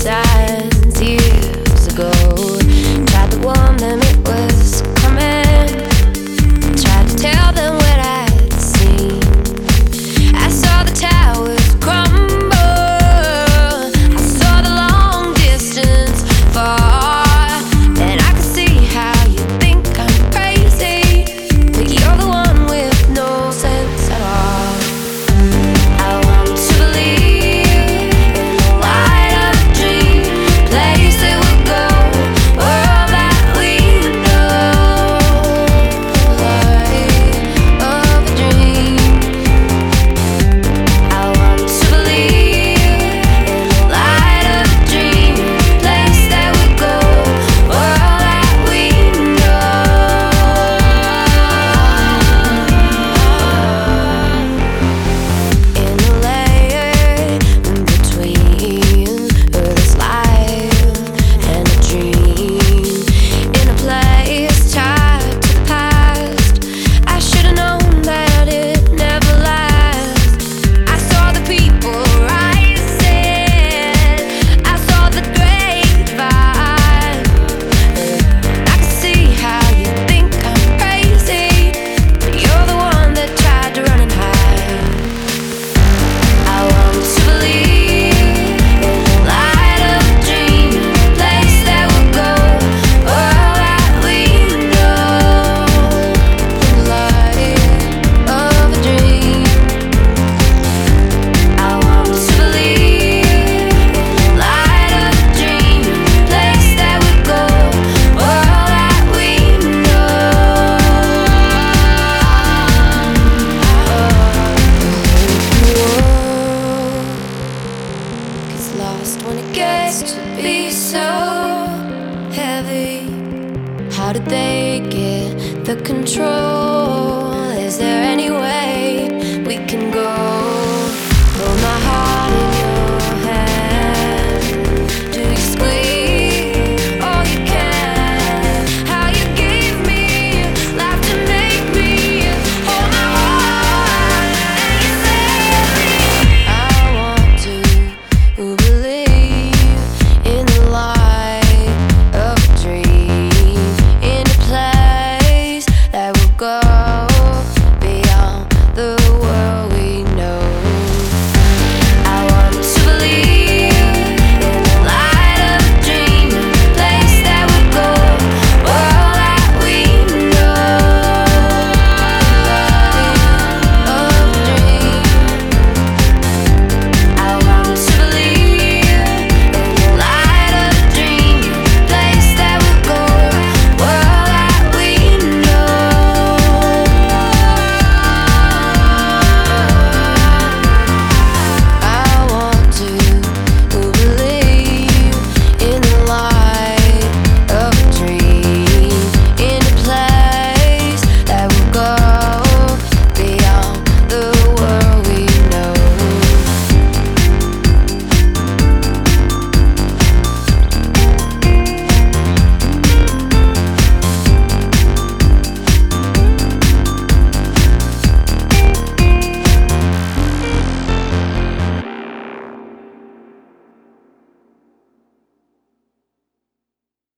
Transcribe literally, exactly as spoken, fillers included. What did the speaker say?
signs years ago. Tried to warn them it was coming. Tried to tell them what I'd seen. I saw the towers crumble. I saw the long distance fall. And I could see how you think I'm crazy, but you're the one with no sense at all. I want to believe in the light of a dream, place that would go, world that we know, light of a dream. I want to believe in the light of a dream, place that would go, world that we know. In the layer between this life and a dream, in a place tied to the past, I should've known that it never lasts. I saw the people rising, I saw the great divide. I can see how you think I'm crazy, but you're the one that tried to run and hide. I want to believe in the light of a dream, place that would go, world that we know, the light of a dream. I want to believe in the light of a dream, place that would go, world that we know. Gets lost when it gets to be so heavy. How did they get the control?